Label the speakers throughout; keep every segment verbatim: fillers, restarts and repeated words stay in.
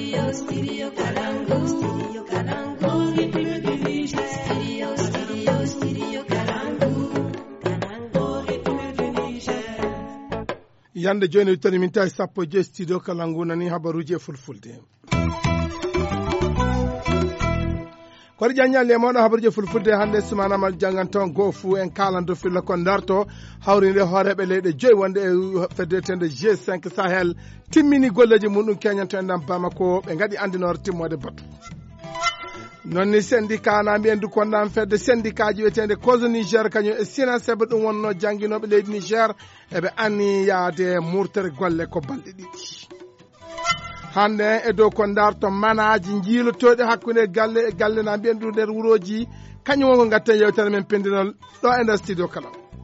Speaker 1: Studio, studio Kalangu. Studio Kalangu. Studio, studio, studio Kalangu. Kalangu.
Speaker 2: Yande joni tani min tawi sappo je studio Kalangu nani habaruji e fulfulde. Kodi janyalle moɗo habarje fulfulde hande sumanamal janganton go fu en kalando filla kon darto hawrinde hooreɓe leyɗe joyi wonde e feddetende G cinq Sahel timmini golleji muɗum keñanto en ɗam Bamako ɓe gaɗi andinore timmode batu nonni syndicat na mbiyen du konɗam fedde syndicat ji wiyetende cause Niger kañum e sina sebe ɗum wonno jangguinoɓe leydi Niger eɓe anni yaade murtere golle ko balɗe ɗiɗi hande e dow ko darto manaji jiilotoɗe hakkude galle e galle na mbiyen ɗum nder wuroji kañum wonko gatten yewtere men pendinol ɗo e nder studio kala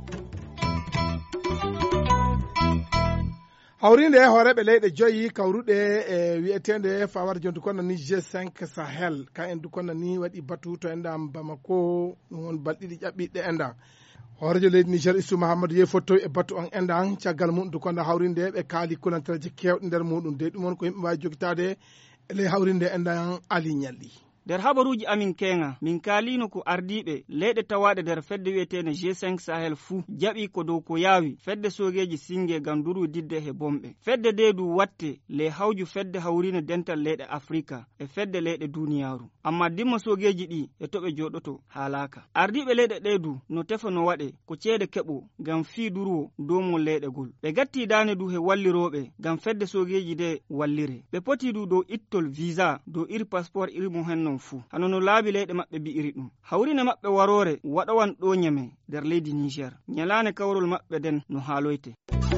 Speaker 2: hawrinde hooreɓe leyɗe joyi kawruɗe e wiyetende fawar jontu kono ni G cinq Sahel ka en du kono ni waɗi batu to endam Bamako ɗum won balɗiɗi ƴaɓɓiɗe endan hoorejo leydi Niger Issou Mahamadou yehi fottoy e batu on endan caggal muɗum du kono hawrinde ɓe kaali kulantaji kewɗe nder muɗum de ɗum won ko yimɓe wawi jogitade e ley hawrinde endan Ali Ñalli
Speaker 3: nder habaruji amin kenga min kalino ko ardiɓe leyɗe tawaɗe nder fedde wiyetene G cinq Sahel fuu jaɓi ko dow ko yawi fedde sogeji singue gam duru didde he bomɓe fedde de du watte le hawju fedde hawrine dental leyɗe Afrika e fedde leyɗe duniyaru amma dimma sogeji ɗi e toɓe joɗoto haalaka ardiɓe leyɗe ɗe du no tefa no waɗe ko ceede keɓo gam fii durwo domol leyɗegol ɓe gatti dane du he walliroɓe gam fedde sogeji de wallire ɓe poti du dow ittol visa dow iri passeport iri mum hennon fu hano no laabi leyɗe maɓɓe bi'iri ɗum hawrine maɓɓe warore waɗawan ɗo nyame nder leydi Niger nyalane kawrol maɓɓe den no haaloyte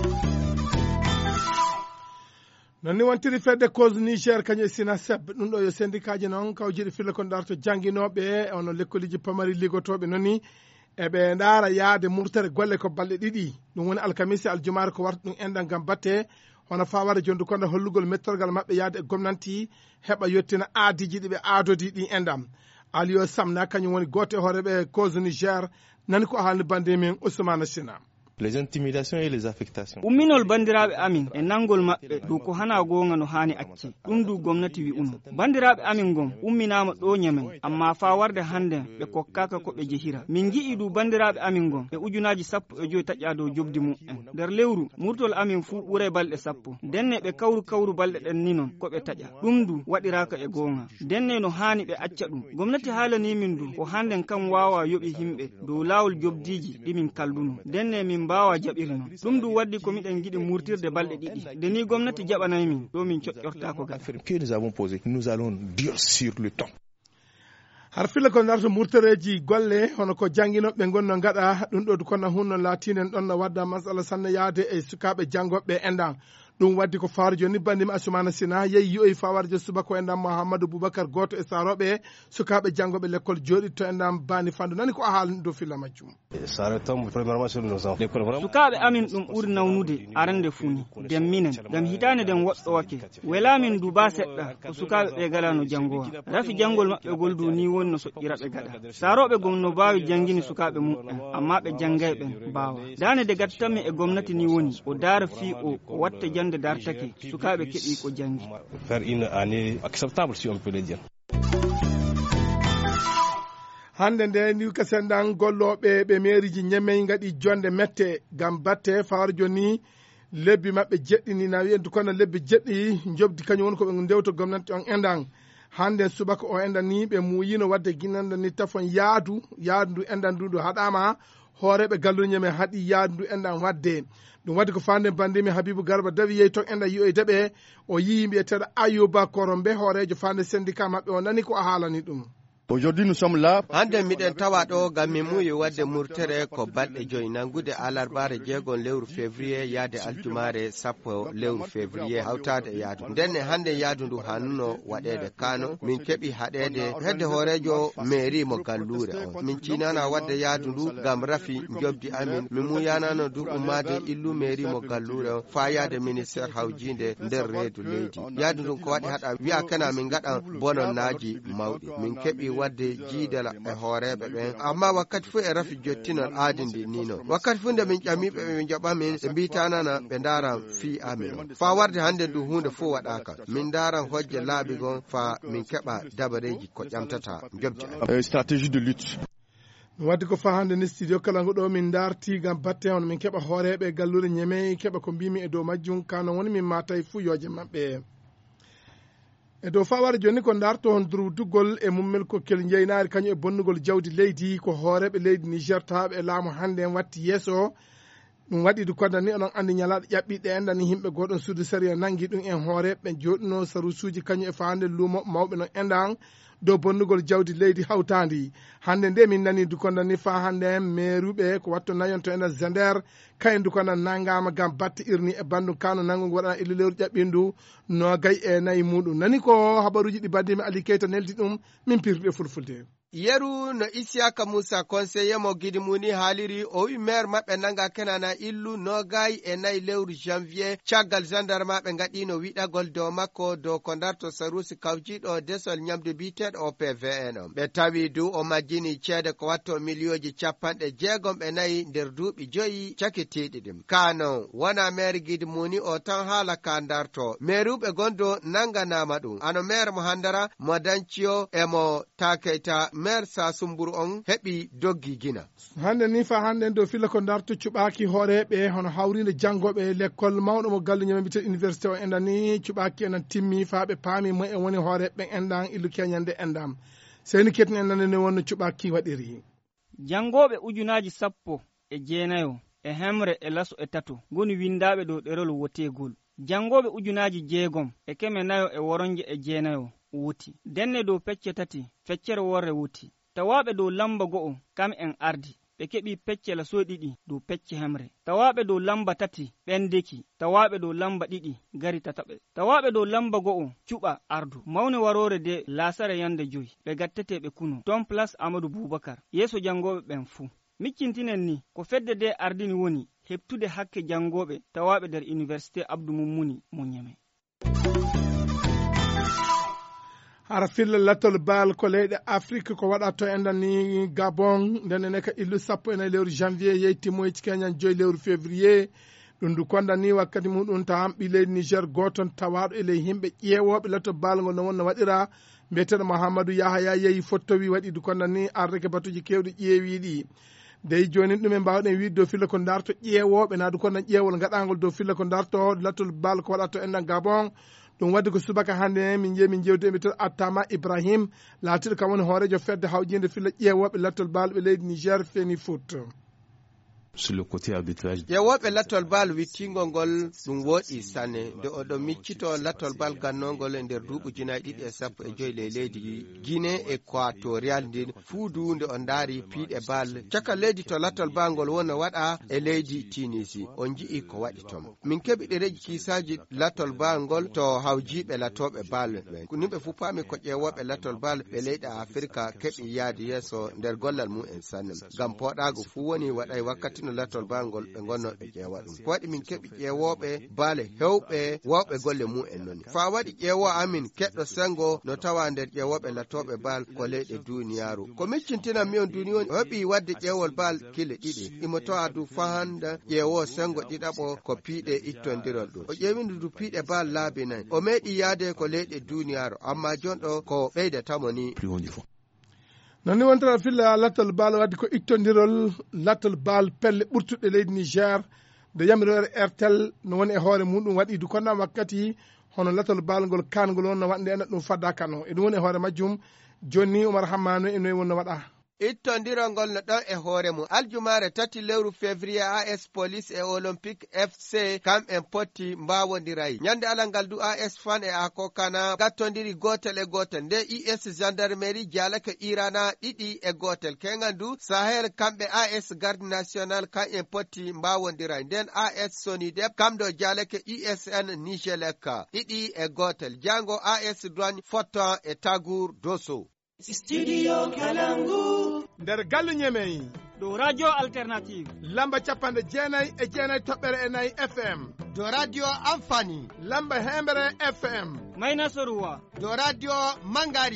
Speaker 2: nonni wontiri fedde cause Niger kañum e sina seb ɗum ɗo yo syndicat ji noon kawjiɗi filla kon darto jangguinoɓe ono lekkoliji pamari liggotoɓe nonni eɓe ndaara yaade murtere golle ko balɗe ɗiɗi ɗum woni alkamisi aljumare ko warta ɗum enɗan gam batte hono fawade jondu kono hollugol mettorgal maɓɓe yaade e gomnanti heɓa yettina aadiji ɗi ɓe aadodi ɗi endam Aliyo Samna kañum woni goto e hooreɓe cause Niger nani ko haalni bande min Ousmane Sina
Speaker 4: les intimidations et les affectations
Speaker 3: umminol bandiraɓe amin e nangol maɓɓe dow ko hana gonga no hani acci ɗum du gomnati wi uno bandiraɓe amin gon umminama ɗo ñamen amma fa warde hande ɓe kokkaka ko ɓe jehira min gi'i du bandiraɓe amin gon e ujunaji sappo e joyi taƴƴa dow jobdi mum'en nder lewru murtol amin fuu ɓuure balɗe sappo denne ɓe kawru kawru balɗe ɗen ni non ko ɓe taƴa ɗum du waɗiraka e gonga denne no hani ɓe acca ɗum gomnati haalani min du ko handen kam wawa yoɓi himɓe dow lawol jobdiji ɗimin kalduno denne min mbawa jaɓirno ɗum du waddi ko miɗen giɗi murtirde balɗe ɗiɗi nde ni gomnati jaɓanayi min ɗo min coƴƴorta ko gaɗa
Speaker 4: que nous avons posé nous allons durcir le temps
Speaker 2: har filla ko narto murtereji golle hono ko jangguinoɓe gonno gaɗa ɗum ɗo kono hunno latinen ɗon no wadda masala sanne yaade e sukaɓe janggoɓe endan ɗum waddi ko faaro joni bandima Assoumana Sina yeyi yoyi fawarjo subako enɗam Mouhamadou Boubacar goto e saroɓe sukaɓe janggoɓe l'école joɗitto enɗam Bani Fandu nani ko a haalni dow filla majjum
Speaker 3: sukaɓe amin ɗum ɓuuri nawnude arande funi den minen gam hitande den woɗɗowake welamin du ba seɗɗa ko sukaɓe ɓe galano jangowa rafi jangol maɓɓe gol du ni woni no soƴƴira ɓe gaɗa saroɓe gom no bawi jangguini sukaɓe mumɓen amma ɓe janggay ɓen bawa dane de gattanmi e gomnati ni woni o daara fi o o watta jande dartake sukaɓe keɓi ko jangi
Speaker 4: faire une année acceptable si on peut le dire
Speaker 2: hande nde ni kasendan golloɓe ɓe mairiji ñemey gaɗi jonde mette gam batte fawar joni lebbi maɓɓe jeɗɗini na wiyentu kono lebbi jeɗɗi jobdi kañum woni koɓe ndewto gomnati on endan hande subaka o endan ni ɓe muyino wadde guinande ni tafon yaadu yaadu ndu endan nduɗo haɗama hooreɓe galluñe men haaɗi yaadu ndu endan wadde ɗum waddi ko fande bandimi Habibou Garba dawi yeyi ton enɗan yiyoydeɓe o yii mbiyeteɗo Ayouba Korombe hoorejo fande syndicat maɓɓe o nani ko a haalani ɗum
Speaker 5: Aujourd'hui nous sommes là.
Speaker 6: Hande miɗen tawa ɗo ngam mi muyi wadde murtere ko balɗe joyi nangude alarbare jeegon lewru février yaade aljumare sappo lewru février hawtade e yaadu ndenne hande yaadu ndu hannuno waɗede kano min keɓi haɗede hedde hoorejo mairie mo gallure on min cinana wadde yaadu ndu ngam rafi jobdi amin mi muyanano du ummade illu mairie mo gallure on fa yaade ministére hawjinde nder reedu leydi yaadu ndu ko waɗi haɗa wiya kana min gaɗan bononnaji mawɗi min keɓi wadde jiidala e hooreɓe ɓen amma wakkati fu e rafi jottinol aadindi nino wakkati fu nde min ƴamiɓe ɓe jaɓa min ɓe mbitanana ɓe daran fi amin fa warde hande ndu hunde fu waɗaka min daran hojje laaɓi gon fa min keɓa dabareji ko ƴamtata jobti
Speaker 4: stratégie de lutte
Speaker 2: wadde ko fa hande ni studio kala ngo ɗo min darti gam batte on min keɓa hooreɓe gallude ñeme keɓa ko mbimi e dow majjum kano woni min matay fuyoje mabɓe e dow faware joni ko darto hon durduggol e mummel kokkel jeynari kañum e bonnugol jawdi leydi ko hooreɓe leydi Niger tawaɓe e laamu hande en watti yesso ɗum waɗi du kodda ni onon andi ñalaɗo ƴaɓɓiɗe endani yimɓe goɗon suudu saria nangui ɗum en hooreɓe joɗino sarusuji kañum e fande luumo mawɓe no endan dow bonnugol jawdi leydi hawtandi hande nde min nani dukonda ni fa hande meruɓe ko watto nayonto ena zender kayen dukonda nangama gam batte irni e bandu kano nangu waɗana illu lewru ƴaɓɓindu no gay e nayyi muɗum nani ko habaruji ɗi baddimi Ali Keita neldi ɗum min pirɗe fulfulde
Speaker 6: yeru no Isiaka Musa conseiller mo gidi muni haaliri o wi maire maɓɓe nanga kenana illu nogay e nayi lewru janvier caggal gendarme ɓe gaɗino wiɗagol dow makko dow ko darto sarusi kawjiɗo desol ñamde biteɗo O P V N on ɓe tawi du o majjini ceede ko watto milliyoji capanɗe jeegom ɓe nayi nder duuɓi joyi cakitiɗi ɗim kano wona maire gidi muni o tan haala ka darto mairuɓe gondo nanganama ɗum ano maire mo handara mo danciyo emo takeyta maire Sasumburu on heɓi doggi gina
Speaker 2: hande ni fa hande dow filla ko darto cuɓaki hooreɓe hono hawride janggoɓe l'école mawɗo mo galle ñamambite université o endani cuɓaki enen timmi fa ɓe paami mo en woni hooreɓe endan illu keñande endam seni ketni en nane ne wonno cuɓaki waɗiri
Speaker 3: jangoɓe ujunaji sappo e jeenayo e hemre e laso e tato goni windaɓe dow ɗerol wotegol jangoɓe ujunaji jeegom e keme nayo e woronje e jeenayo wuti denne dow pecce tati feccere worre wuti tawaɓe dow lamba go'o kam en ardi ɓe keɓi pecce la so ɗiɗi dow pecce hemre tawaɓe dow lamba tati ɓendeki tawaɓe dow lamba ɗiɗi gari tataɓe tawaɓe dow lamba go'o cuɓa ardu mawne warore de lasare yande joyi ɓe gatteteɓe kuno ton place Amadou Boubacar yeeso jangoɓe ɓen fuu miccintinen ni ko fedde de ardini woni heɓtude hakke jangoɓe tawaɓe nder université Abdou Moumouni mo Ñeme hara filla lattol baal ko leyɗe Afrique ko waɗa to endani Gabon nden ene ka illu sappo ene lewru janvier yeytimoyci keñan joyi lewru février ɗum du kondani wakkati muɗum tawam ɓi leydi Niger goton tawaɗo ele yimɓe ƴeewoɓe lattol baal ngol no wonno waɗira mbiyeteɗo Mouhamadou Yahaya yeeyi fottowi waɗi du kondani ardeke batuji kewɗi ƴeewiɗi dey joni ɗum e mbawɗen wiide dow filla ko darto ƴeewoɓe na du kondan ƴeewol gaɗagol dow filla ko darto lattol baal ko waɗa to endan Gabon ɗum wadde ko subaka hande min jeeyi min jewdi emi to Attama Ibrahim laatiɗo kam woni hoorejo fedde hawjinde filla ƴeewoɓe lattol balɓe leydi Niger feni foot
Speaker 4: sur le côté arbitrage
Speaker 6: ƴeewoɓe lattol bal wittingol ngol ɗum woɗi sanne nde oɗo miccito lattol bal gannogol e nder duuɓi junayi ɗiɗi e sappo e joyi le leydi Guinée équatorial ndin fuudu nde on daari piiɗe bal caka leydi to lattol bal ngol wona waɗa e leydi Tunisie on jii ko waɗi tom min keɓi ɗereji kiisaji lattol bal ngol to hawjiɓe lattoɓe bal ɓen nimɓe fu paami ko ƴeewoɓe lattol bal ɓe leyɗe Afrika keɓi yaade yeeso nder gollal mum en sanne ngam poɗago fu woni waɗay wakkati no lattol balngol ɓe gonno ɓe ƴeewa ɗum ko waɗi min keɓi ƴeewoɓe baale hewɓe wawɓe golle mum en noni fa waɗi ƴeewo amin keɗɗo sengo no tawa nder ƴeewoɓe lattoɓe bal ko leyɗe duniyaru ko miccintinan mi on duni woni heɓi wadde ƴeewol bal kile ɗiɗi imo tawa du fahanda ƴeewo sengo ɗiɗaɓo ko piiɗe ittondirol ɗum o ƴeewindu du piiɗe bal laabi nayi o meeɗi yaade ko leyɗe duniyaru amma jonɗo ko ɓeydatamo ni
Speaker 2: nonni wontata filla lattol baal wadde ko ittodirol lattol baal pelle ɓurtuɗe leydi Niger de yamirore ertel no woni e hoore muɗum waɗi du konna wakkati hono lattol baal ngol kangol on no waɗde ena ɗum fadda kano e ɗum woni e hoore majjum joni Oumar Hammano enoyi wonno waɗa
Speaker 6: ittondirongol no ɗon e hoore mum aljumare tati lewru février A S police e olympique F C kam en potti mbawodirayi ñande alangal du A S fan e akokana gattodiri gotel e gotel nde I S gendarmerie jalaka irana ɗiɗi e gotel kengandu sahel kamɓe A S garde national kam en potti mbawodirayi nden A S sonidep kamɗo jalake I S N nigeleka ɗiɗi e gotel jango A S douane fottan e tagour doso
Speaker 1: Studio Kalangu
Speaker 2: nder galle ñemeyi
Speaker 3: ɗo radio alternative
Speaker 2: lamba capanɗe jeenayi e jeenayi toɓɓere e nayyi F M
Speaker 6: do radio amfani
Speaker 2: lamba hemɓere F M
Speaker 3: mayna soruwa
Speaker 6: do radio mangari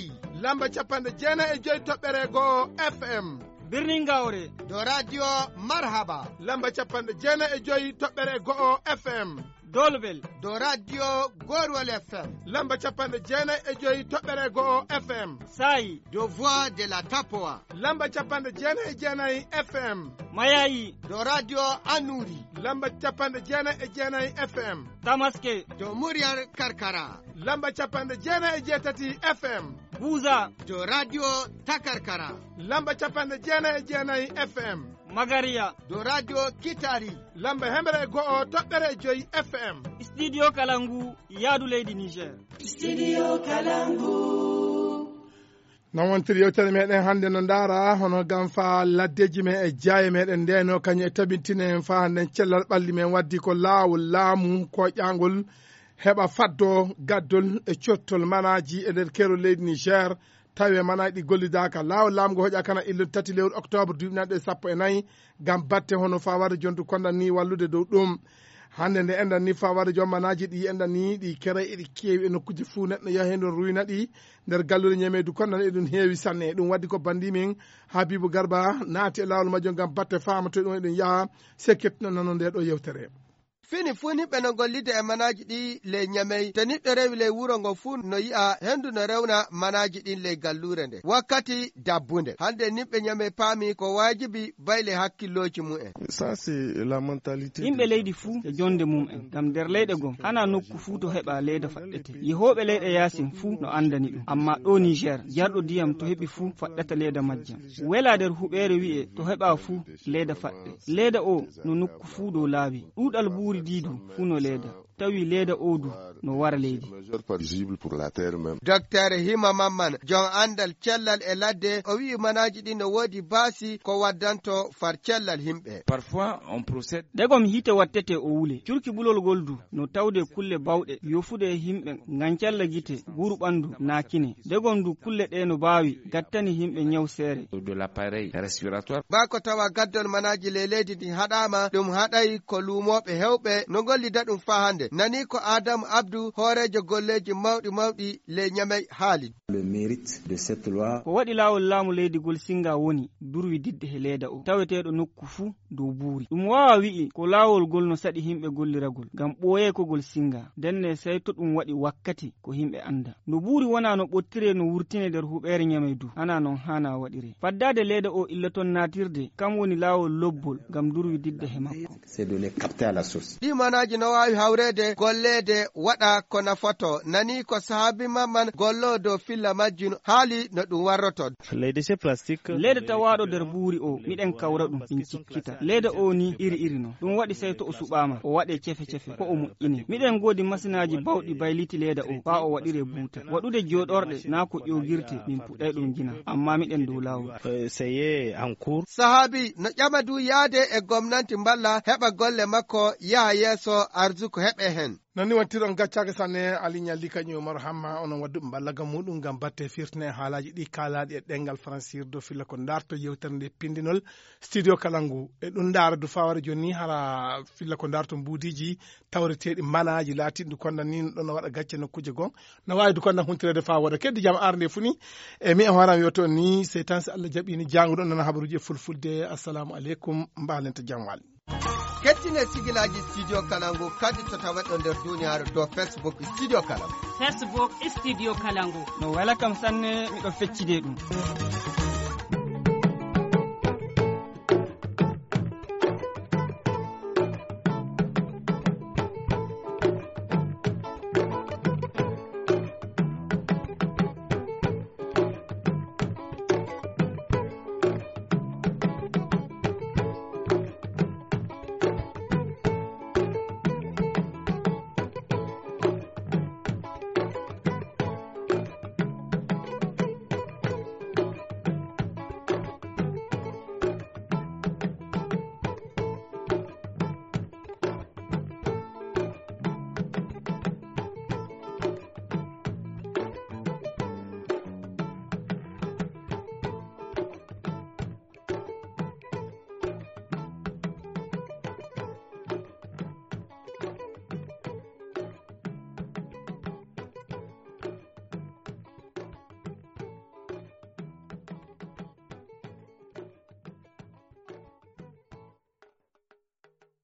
Speaker 2: lamba capanɗe jeenayi e joyi toɓɓere go'o F M.
Speaker 3: birnin Gawre
Speaker 6: do radio Marhaba
Speaker 2: lamba capanɗe jeenayi e joyi toɓɓere go'o F M.
Speaker 3: Dolbel
Speaker 6: do radio Gorwal F M
Speaker 2: lamba capanɗe jeenayi e joyi toɓɓere go'o F M.
Speaker 3: Sayi
Speaker 6: do voix de la Tapoa
Speaker 2: lamba capanɗe jeenayi e jeenayi F M.
Speaker 3: Mayayi
Speaker 6: do radio Anuri
Speaker 2: lamba capanɗe jeenayi e jeenayi F M.
Speaker 3: Tamaske
Speaker 6: do muryar Karkara
Speaker 2: lamba capanɗe jeenayi e jeetati F M.
Speaker 3: Buza
Speaker 6: do radio Takarkara
Speaker 2: lamba capanɗe jeenayi e jeenayi F M.
Speaker 3: Magariya
Speaker 6: do radio Kitari
Speaker 2: lamba hemere go'o toɓɓere joyi F M.
Speaker 3: Studio Kalangu yaadu leydi Niger.
Speaker 1: Studio Kalangu.
Speaker 2: non wontiri yewtere meɗen hannde no ndaara hono gam fa laddeji men e jaaye meɗen ndeno kañum e tabintine fa handen cellal ɓalli men waddi ko laawol laamu koƴƴangol heɓa faddo gaddol e cottol manaji e nder kero leydi Niger tawi manaji ɗi gollidaka laawol laamugo hoƴa kana illude tati lewru octobre duuɓi nanɗe sappo e nayyi gam batte hono fa wadde jontu kondan ni wallude dow ɗum hande nde endan ni fa wadde jommanaji ɗi endan ni ɗi kere eɗi keewi e nokkuji fuu neɗɗo yaha hen ɗon ruyna ɗi nder gallude ñamedu kondan eɗum heewi sanne ɗum waddi ko bandi min Habibou Garba naati e laawol majjo gam batte famato ɗum eɗum yaaha sekketino nano nde ɗo yewtere.
Speaker 6: fini fuu niɓɓe no gollide e manaji ɗi ley ñamey te niɗɗo rewi ley wuro ngo fuu no yi'a hendu no rewna manaji ɗin ley gallure nde wakkati dabbunde hande niɓɓe ñamey paami ko wajibi bayle hakkilloji mu'en.
Speaker 4: Ça c'est la mentalité.
Speaker 3: Yimɓe leydi fuu e jonde mum'en gam nder leyɗe gon hana nokku fuu to heɓa leyda faɗɗete yehoɓe leyɗe yasin fuu no andani ɗum amma ɗo Niger jarɗo ndiyam to heɓi fuu faɗɗata leyda majjam wela nder huɓere wi'e to heɓa fuu leyda faɗɗe leyda o no nokku fuu dow laabi ɗuɗal buuri didu fu no leyda tawi leyda odu no wara leydi.
Speaker 6: Docteur Hima Mamman jon andal cellal e ladde o wi manaji ɗi no wodi baasi ko waddanto far cellal himɓe.
Speaker 5: Parfois on procède
Speaker 3: degom hite wattete o wule curki bulol goldu no tawde kulle bawɗe yofude himɓe ngam cella gite buru ɓandu nakine degom du kulle ɗe no bawi gattani himɓe nyaw seere
Speaker 5: de l'appareil respiratoire.
Speaker 6: Ba ko tawa gaddol manaji le leydi ɗi haɗama ɗum haɗay ko lumoɓe hewɓe no gollida ɗum fa hande nani ko Adamu Abdou horejo golleji mawɗi mawɗi le ñamey haali.
Speaker 7: Le mérite de cette loi
Speaker 3: ko waɗi laawol laamu leydi gol singa woni durwi didde he leyda o taweteɗo nokku fuu dow buuri ɗum wawa wi'i ko laawol gol no saɗi himɓe golliragol gam ɓooye ko gol singa denne sey to ɗum waɗi wakkati ko himɓe anda no buuri wona no ɓottire no wurtine nder huɓere ñamey du hana noon hana waɗire faddade leyda o illa ton natirde kam woni laawol lobbol gam durwi didde he makko.
Speaker 7: c'est de les capter à la source.
Speaker 6: ɗi manaji no wawi hawrede gollede waɗa ko nafoto nani ko sahabi mamman gollo dow filla majjino haali no ɗum warroto.
Speaker 8: Les déchets plastiques
Speaker 3: leyda tawaɗo nder buuri o miɗen kawra ɗum ɗin cikkita leyda o ni iri iri no ɗum waɗi sey to o suɓama o waɗe cefe cefe ko o moƴƴine miɗen godi masinaji bawɗi bayliti leyda o fa o waɗire buuta waɗude joɗorɗe na ko ƴogirte min puɗɗay ɗum gina amma miɗen dow lawol.
Speaker 8: essayé en cours.
Speaker 6: Sahabi no ƴama du yaade e gomnanti mballa heɓa golle makko yaha yeeso arzuko heɓe hen.
Speaker 2: nonni wattiron gaccaka sanne aliñalli kañum Oumar Hamma onon waddu ballaga muɗum gam batte firtine haalaji ɗi kalaɗi e ɗengal francir do filla ko darto yewtere nde pindinol studio Kalangu e ɗum dara du faware joni hara filla ko darto mbudiji tawreteɗi manaji latinɗi kondan ni ɗon no waɗa gacce nokkuje gon no wawi du kondan huntirede fa woɗa keddi jaam arde funi e mi en horam yoto ni sey tan so Allah jaɓini janguɗon nana habaruji e fulfulde assalamu aleykum mbalenta jamwal.
Speaker 6: kettine sigilaji studio Kalangu kadi to taweɗo nder duniyaru dow Facebook studio Kalangu.
Speaker 9: Facebook studio Kalangu
Speaker 3: no wala kam sanne miɗo feccide ɗum.